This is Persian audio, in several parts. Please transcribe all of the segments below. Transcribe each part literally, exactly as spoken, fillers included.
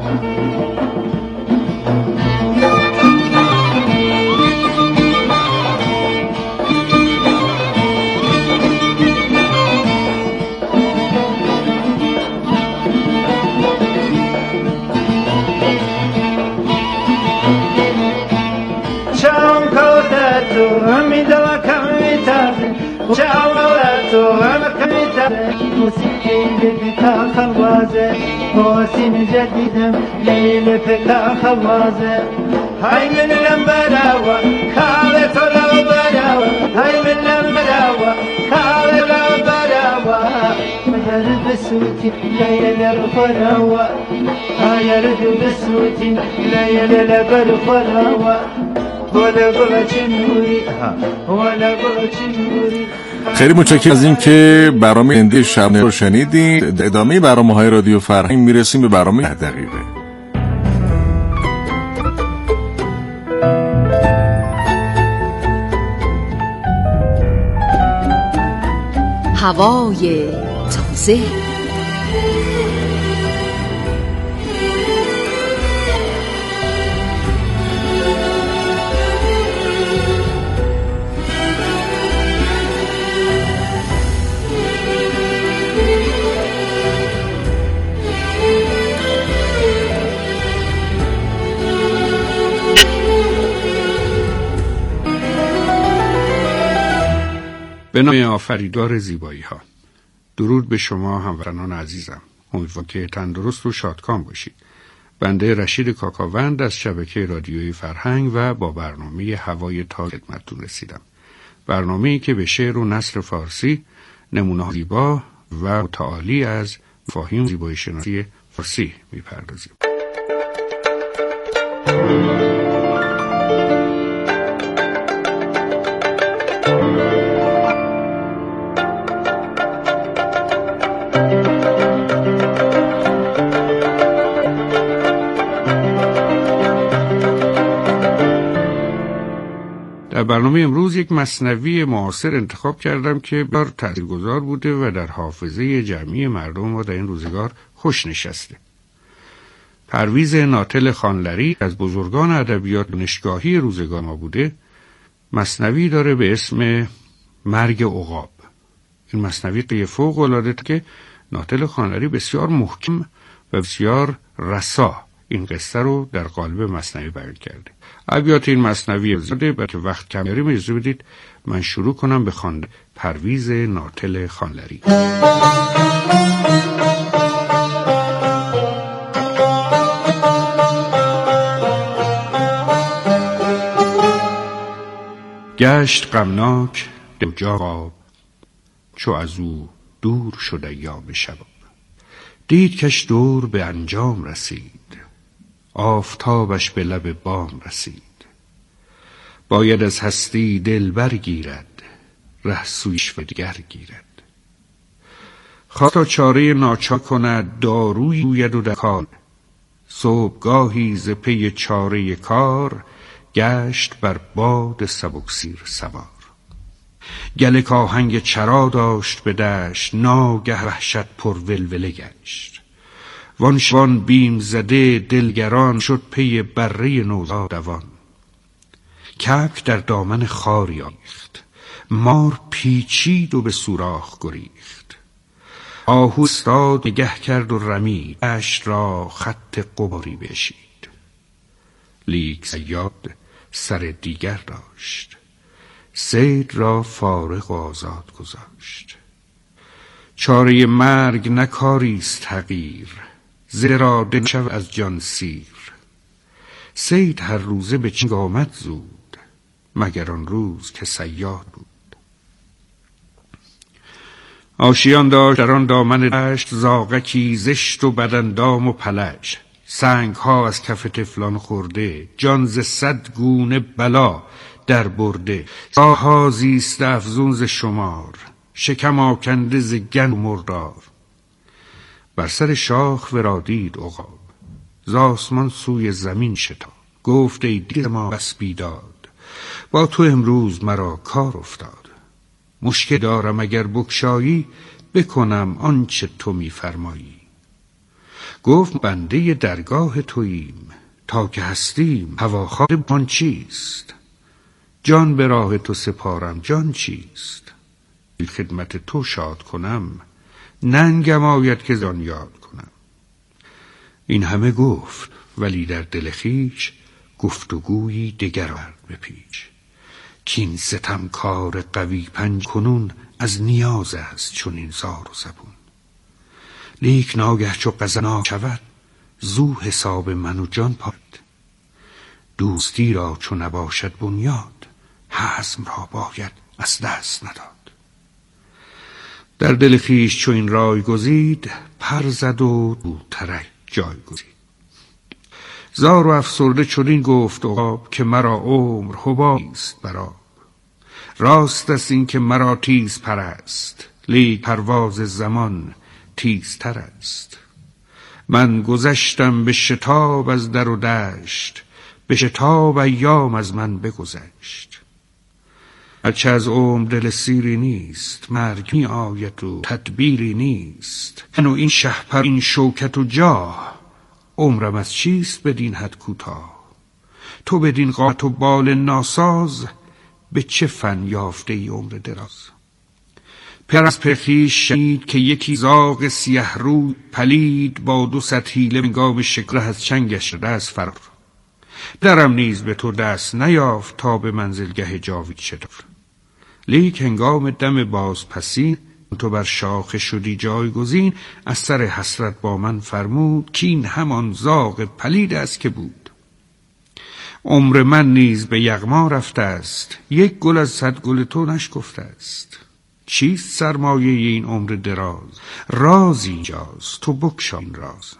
موسم جديدة ليلة فتا خوازة هاي من المبراوة خالت المبراوة هاي من المبراوة خالت المبراوة يرد بسوتي ليلة الفراوة يرد بسوتي ليلة الفراوة ولا بغچنوری ولا بغچنوری. خیلی متشکرم از این که برنامه اندی شب رو شنیدید. ادامه برنامه‌های رادیو فرهنگ میرسیم به برنامه ده دقیقه. هوای تازه. به نام آفریدگار زیبایی ها. درود به شما هموطنان عزیزم. امیدوارم که تندرست و شادکام باشید. بنده رشید کاکاوند از شبکه رادیویی فرهنگ و با برنامه هوای تازه خدمتتون رسیدم. برنامه‌ای که به شعر و نثر فارسی نمونه زیبا و متعالی از مفاهیم زیبایی شناسی فارسی میپردازیم. در برنامه امروز یک مثنوی معاصر انتخاب کردم که بسیار تاثیرگذار بوده و در حافظه جمعی مردم ما در این روزگار خوش نشسته. پرویز ناتل خانلری از بزرگان ادبیات دانشگاهی روزگار ما بوده. مثنوی داره به اسم مرگ عقاب. این مثنوی فوق العاده که ناتل خانلری بسیار محکم و بسیار رسا این قصه رو در قالب مثنوی بیان کرده. ابیات این مثنوی زاده برای که وقت کم داریم اجازه بدید من شروع کنم به خواندن پرویز ناتل خانلری. گشت غمناک دل جواب، چو از او دور شد ایام شباب. دید کش دور به انجام رسید، آفتابش به لب بام رسید. باید از هستی دل برگیرد، ره سویش و دیگر گیرد. خواست چاره ناچار کند، داروی گوید و در کار. صبحگاهی ز پی چاره کار، گشت بر باد سبکسیر سوار. گله آهنگ چرا داشت به دشت، ناگه وحشت پر ولوله گشت. وان شوان بیم زده دلگران، شد پی بره نوزاد دوان. کبک در دامن خاری آویخت، مار پیچید و به سوراخ گریخت. آهو استاد نگه کرد و رمید، دشت را خط غباری بشید. لیک صیاد سر دیگر داشت، صید را فارغ و آزاد گذاشت. چاره مرگ نکاریست حقیر، زیرا دل شو از جان سیر. صید هر روزه به چنگ آمد زود، مگر آن روز که صیاد بود. آشیان داشت در آن دامن دشت، زاغکی زشت و بداندام و پلشت. سنگ ها از کف طفلان خورده، جان ز صد گونه بلا در برده. ساها زیست افزون ز شمار، شکم آکنده ز گند و مردار. بر سر شاخ ورادید عقاب، ز آسمان سوی زمین شتاب. گفت ای دل ما بس بیداد، با تو امروز مرا کار افتاد. مشکل دارم اگر بگشایی، بکنم آنچه تو می فرمایی. گفت بنده درگاه توییم، تا که هستیم هواخواه آن چیست؟ جان به راه تو سپارم، جان چیست؟ خدمت تو شاد کنم، ننگم آید که زان یاد کنم. این همه گفت ولی در دل خویش، گفتگویی دگر آورد به پیش. کین ستمکار قوی پنج کنون، از نیاز است چنین زار و زبون. لیک ناگه چو غضناک شود، زو حساب من و جان پاد. دوستی را چو نباشد بنیاد، حزم را باید از دست نداد. در دل خویش چو این رای گزید، پر زد و دورترک جای گزید. زار و افسرده چنین گفت عقاب، که مرا عمر حبابی است بر آب. راست است این که مرا تیز پر است، لیک پرواز زمان تیزتر است. من گذشتم به شتاب از در و دشت، به شتاب ایام از من بگذشت. هرچه از عمر دل سیری نیست، مرگ می آید و تدبیری نیست. من و این شهپر این شوکت و جاه، عمرم از چیست بدین حد کوتاه. تو بدین قامت و بال ناساز، به چه فن یافته ای عمر دراز. پر از پر خویش شنید که یکی زاغ سیه روی پلید، با دو صد حیله هنگام شکار از چنگش رده از فرار. درم نیز به تو دست نیافت، تا به منزلگه جاوید شتر. لیک هنگام دم بازپسین، تو بر شاخه شدی جایگزین. از سر حسرت با من فرمود، کین همان زاغ پلید است که بود. عمر من نیز به یغما رفته است، یک گل از صد گل تو نشکفته است. چیست سرمایه این عمر دراز، راز اینجاست تو بگشا این راز.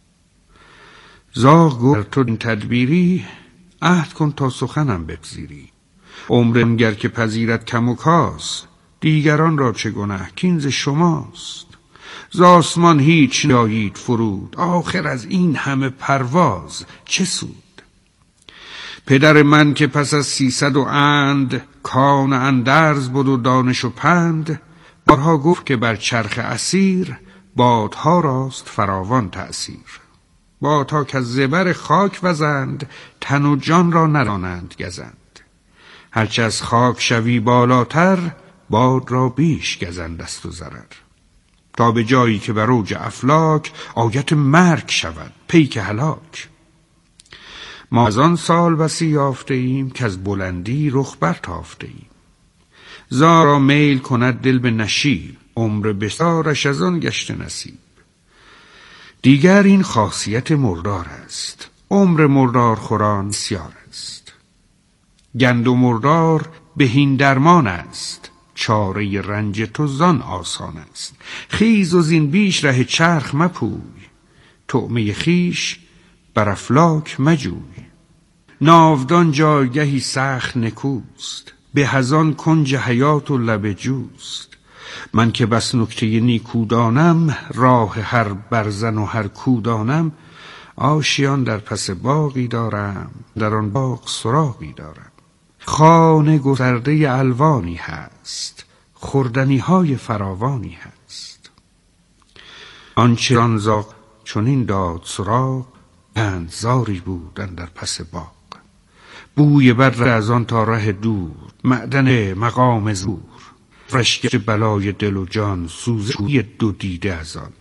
زاغ گفت تو این تدبیری، عهد کن تا سخنم بپذیری. عمر گر که پذیرت کم و کاس، دیگران را چه گناه کین ز شماست. ز آسمان هیچ نیایید فرود، آخر از این همه پرواز چه سود. پدر من که پس از سیصد و اند، کان اندرز بود و دانش و پند. بارها گفت که بر چرخ اسیر، بادها راست فراوان تأثیر. بادها که از زبر خاک وزند، تن و جان را ندانند گزند. هرچه از خاک شوی بالاتر، باد را بیش گزند است و ضرر. تا به جایی که بر اوج افلاک، آیت مرگ شود پیک هلاک. ما از آن سال بسی یافته ایم، که از بلندی رخ برتافته ایم. زارا میل کند دل به نشیب، عمر بسیارش از آن گشته نصیب. دیگر این خاصیت مردار است، عمر مردار خوران بسیار است. گند و مردار بهین درمان است، چاره رنج تو زان آسان است. خیز و زین بیش ره چرخ مپوی، طعمه خیش بر افلاک مجوی. ناودان جایگهی سخت نکوست، به از آن کنج حیات و لب جوست. من که بس نکته نیکو دانم، راه هر برزن و هر کودانم. آشیان در پس باغی دارم، در آن باغ سراغی دارم. خانه گسترده الوانی هست، خوردنی های فراوانی هست. آنچه آن زاغ چنین داد سراغ، پندزاری بودن در پس باغ. بوی بر از آن تا ره دور، معدن مقام زور. رشک بلای دل و جان، سوزشوی دو دیده از آن.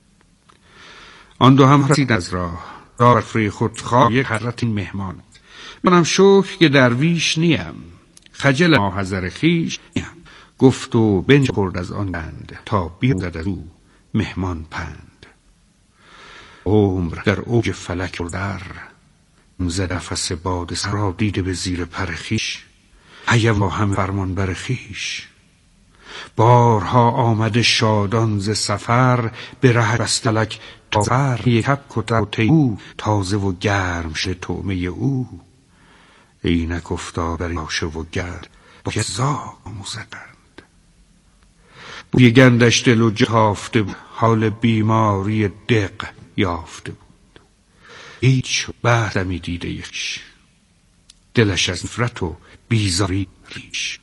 آن دو هم رسید از راه، راه فری خود خواه یک حضرت این مهمان. منم شکر که درویش نیم، خجل ما حضر خیش نیم. گفت و بنج خورد از آن گند، تا بیامدد از او مهمان پند. عمر در اوج فلک در، زد نفس باد سرا دیده به زیر پر خویش. هیوا هم فرمان بر خویش. بارها آمده شادان ز سفر، به ره بستلک تا سر. یک کپک و تیو تازه و گرم شده طعمه او. اینک افتاد بر آشه و گرد، با که زاغ آموزدند. بوی گندش دل و جافته بود، حال بیماری دق یافته بود. هیچ بعدمی دیده یکش، دلش از نفرت و بیزاری ریش.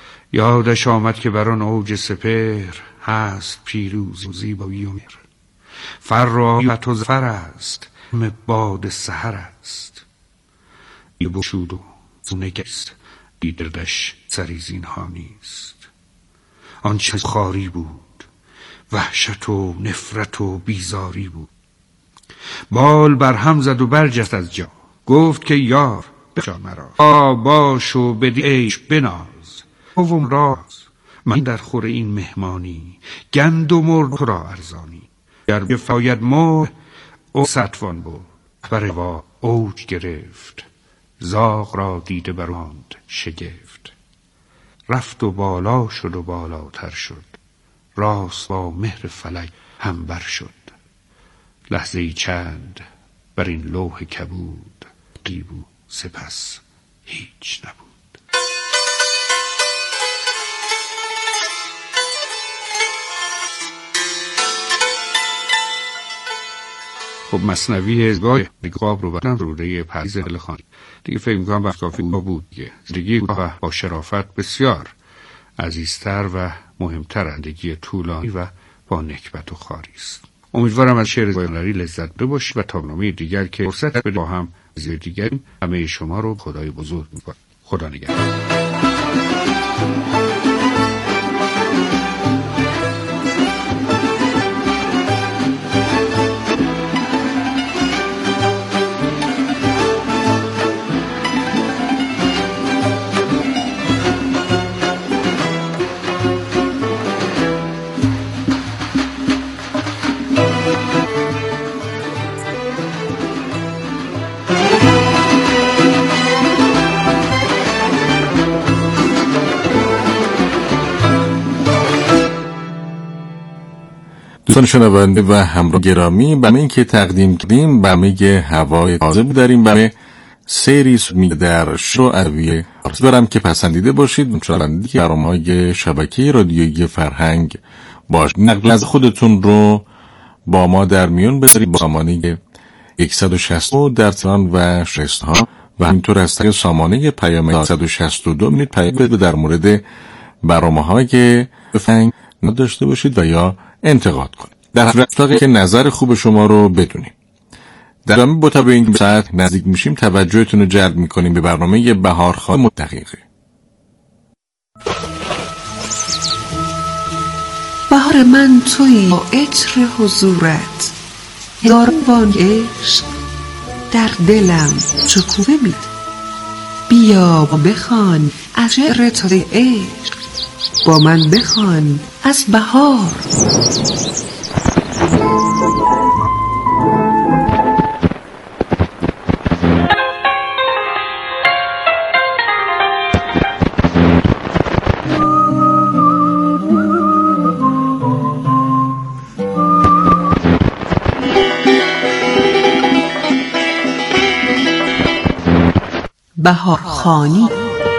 یادش آمد که بر آن اوج سپهر، هست پیروزی و زیبایی و مهر. فرایت و ظفر است، همه باد سحر است. یه بشود و نگست، دیدردش سری زینها نیست. آنچه خاری بود، وحشت و نفرت و بیزاری بود. بال بر هم زد و برجست از جا، گفت که یار بجا مرا. آ باش و بدی عیش بناز، قوم راز. من در خور این مهمانی، گند و مرد تو را ارزانی. گر بفاید مو او ستوان بود، بر وا اوج گرفت. زاغ را دیده براند شگفت. رفت و بالا شد و بالاتر شد، راست با مهر فلک هم بر شد. لحظه ای چند بر این لوح کبود، دیبو سپس هیچ نبود. خب مثنوی ازگاه نقاب رو بدن روده پریز دلخانی دیگه فکر میکنم وقت کافی با بود دیگه. زندگی با شرافت بسیار عزیزتر و مهمتر زندگی طولانی و با نکبت و خاری است. امیدوارم از شعر هنری لذت ببرید و تا برنامه دیگر که فرصت بده با هم زیر دیگر همه شما رو خدای بزرگ می‌کنم. خدا نگهدار. دوستان شنونده و همراه گرامی، برنامه‌ای که تقدیم کردیم برنامه هوای تازه بود. در این برنامه سری می در شو ادبی برام که پسندیده باشید. چون که برنامه‌های شبکه رادیویی فرهنگ باش نقل از خودتون رو با ما در میون بذارید با سامانه صد و شصت در تهران و شصت ها و همینطور از طریق سامانه پیام صد و شصت و دو میتونید پیام بدید در مورد برنامه‌های فرهنگ نداشته باشید و یا انتقاد کنید. در رفتاقی که نظر خوب شما رو بدونیم. در ادامه با به این ساعت نزدیک میشیم توجهتون رو جلب میکنیم به برنامه بهارخواه دقیقه. بهار من تویی با عطر حضورت، هزاران عشق در دلم شکوفه می‌ده. بیا بخوان از شعر تازه عشق، با من بخوان از بهار. بهارخوانی.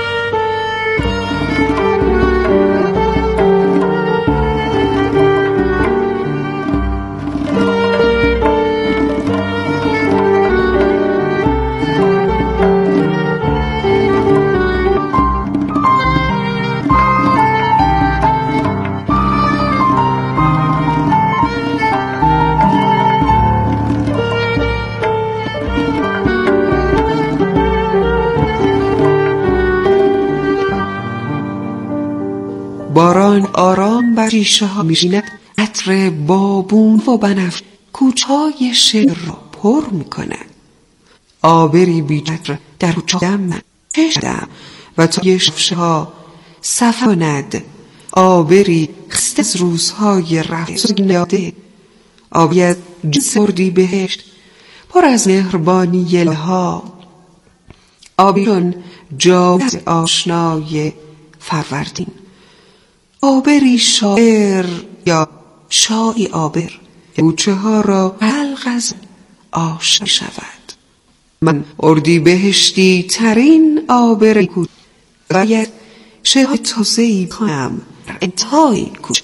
باران آرام بر شیشه ها میشیند، عطر بابون و بنفش کوچه‌های شهر را پر میکند. آبری بی قدر در کوچه‌ام من کشیدم و تا شفشه ها صفا کند. آبری خسته از روزهای رفته یاده، آبی از جنس اردیبهشت پر از مهربانی یلها، آبی چون جاوید آشنای فروردین. آبری شاعر یا شایی آبر کوچه ها را حلق از آشنا شود. من اردیبهشتی ترین آبر کوچه باید شعر تازه‌ای کنم در انتهای کوچه.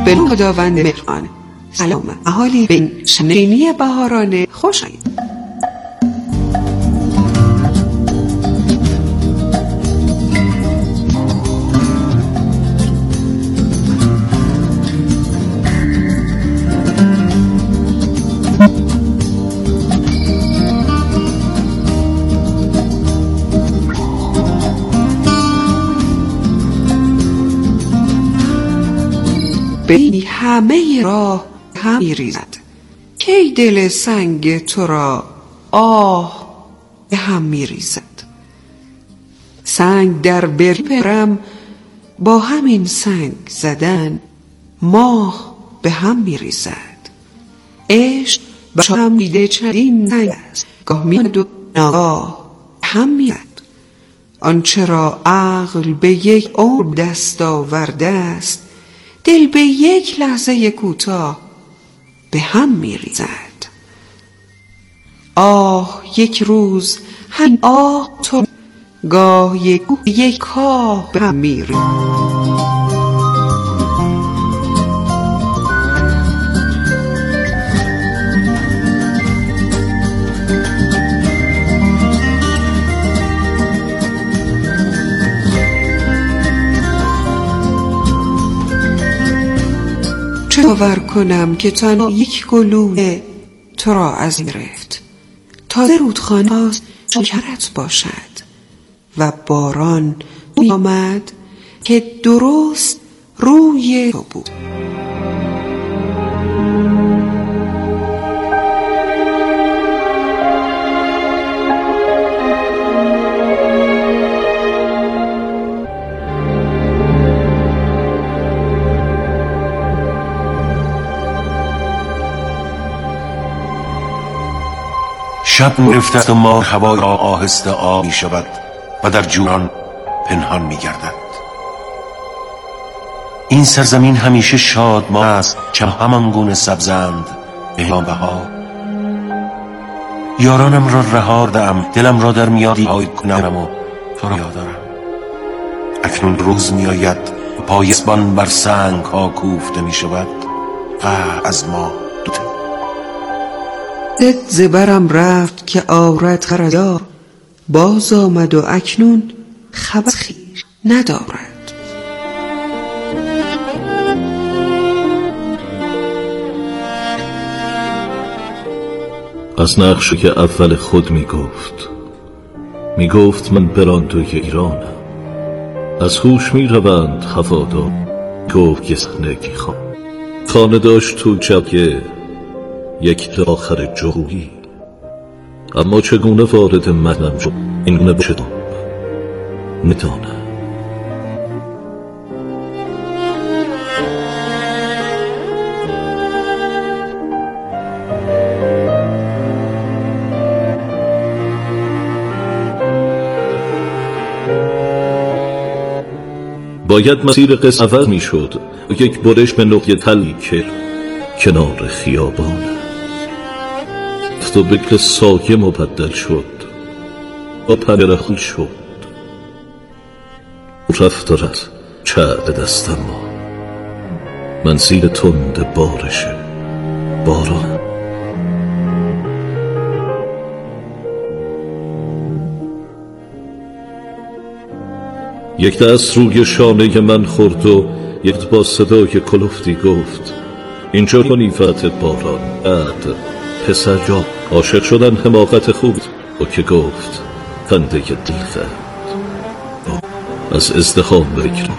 به نام خداوند مهربان. سلام اهالی به این شنینی بهارانه خوش آمدید. بینی همه راه هم می‌ریزد، کی دل سنگ تو را آه به هم می‌ریزد. سنگ در برم با همین سنگ زدن ماه به هم می‌ریزد. عشق با هم دیده چندین سنگ است، گاه میاد و ناگاه هم میاد. آنچه را عقل به یک عمر دست آورده است، دل به یک لحظه کوتاه به هم می‌ریزد. آه یک روز هم آه تو، گاه یک یک کاه به هم می‌ریزد. چه باور کنم که تنها یک گلوله تو را از این گرفت، تازه رودخانه است شکرت باشد و باران می آمد که درست روی تو بود. شب گرفته است و ماه هوای را آهسته آب می شود و در جوران پنهان می گردد. این سرزمین همیشه شادمان است، چه همان گونه سبزند به هنگام بهار. یارانم را رهاردم، دلم را در میادی آی کنم و تو را یادارم. اکنون روز می آید و پایسبان بر سنگ ها کوفته می شود و از ما دوته. دد زبرم رفت که آورد خردار، باز آمد و اکنون خبر خیر ندارد. از نقشی که اول خود می گفت می گفت من براندوی ایرانم، از هوش می روند هوادار، گفت که سنگی خواه خانه داشت تو جبگه یک آخر جویی. اما چگونه وارد مدنم شد این گونه بشدم ندانم. باید مسیر قصه عوض می شد و یک برش به نقطه تلی که کنار خیابانه تو بکر سایه مبدل شد و پنجره خود شد. رفتارت چعد دستم ما منزل تند بارشه باران. یک دست روی شانه من خورد و یک با صدای کلفتی گفت اینجا کنی فتح باران. بعد پسر جا عاشق شدن حماقت خوب و که گفت خنده دل خرد از ازدهام بگرونه.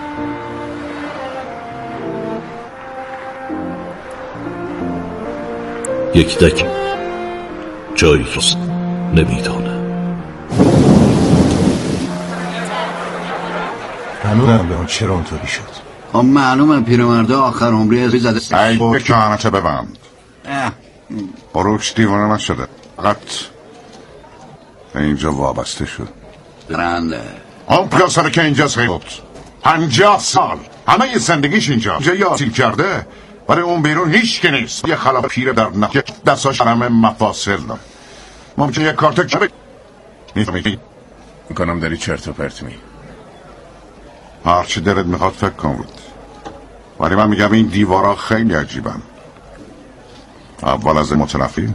یک دک جایی رست نمیدانه. هنوزم به اون چرا اونطوری شد؟ خب معلومه پیرمرده آخر عمری ازی زده. ای بوی کهانته ببند. بروش دیوانه نشده، فقط به اینجا وابسته شد. درنده اون پسره که اینجا بود پنجاه سال همه زندگیش اینجا اینجا یه آسیل کرده، برای اون بیرون هیچ که نیست. یه خلا پیر در نخی دستاش همه مفاصل ممکن یه کارت که میفهمی میکنم داری چرت و پرت می هرچی دلت میخواد فکر کن بود. ولی من میگم این دیوارا خیلی عجیبن. اول از متنفی،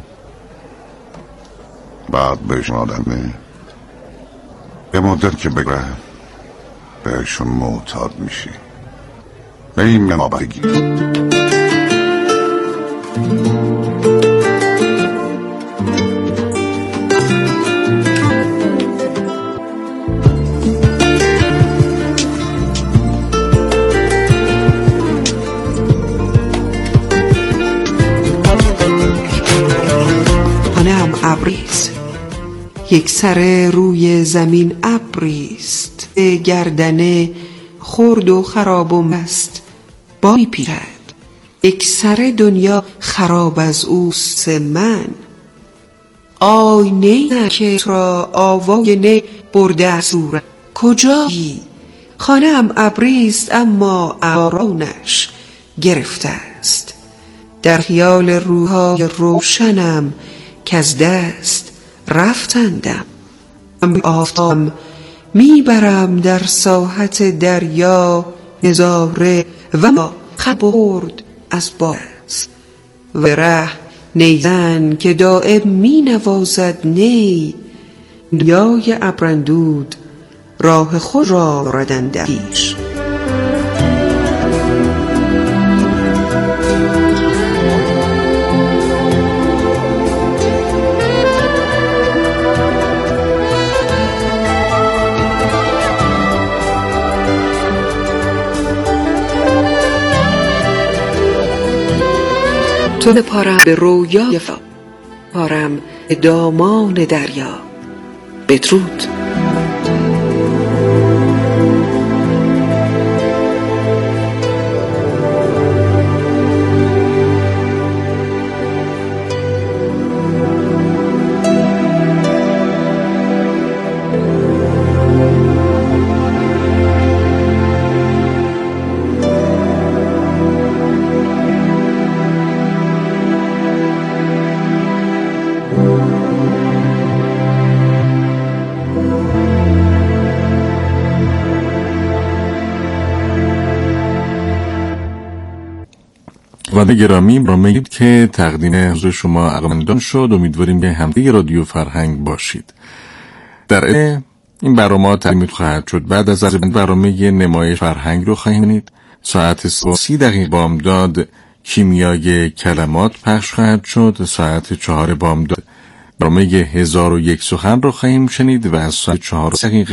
بعد بهشون آدمه، به مدت که بگره بهشون معتاد میشی. به این ما بگی ابریست، یک سر روی زمین ابریست، گردنه خرد و خراب و مست با می پیرد. یک سر دنیا خراب از اوست من، آینه که را آوای نه برده از صورت. کجایی؟ خانه ام ابریست اما آرانش گرفته است. در خیال روحای روشنم که از دست رفتندم. آفتاب میبرم در ساحت دریا نظاره و ما خبرد از باز و ره نیزن که دائم می نوازد نی. دنیای ابرندود راه خود را ردندهیش. تو بپارم به رویای فا، پارم به دامان دریا. بدرود. و گرامی برامید که تقدیم حضور شما علاقه‌مندان شد. امیدواریم که همراه رادیو فرهنگ باشید. در این برنامه تقدیم خواهد شد. بعد از برنامه نمایش فرهنگ رو خواهیم دید. ساعت سی دقیقه بامداد کیمیای کلمات پخش خواهد شد. ساعت چهار بامداد برنامه هزار و یک سخن رو خواهیم شنید و از ساعت چهار دقیقه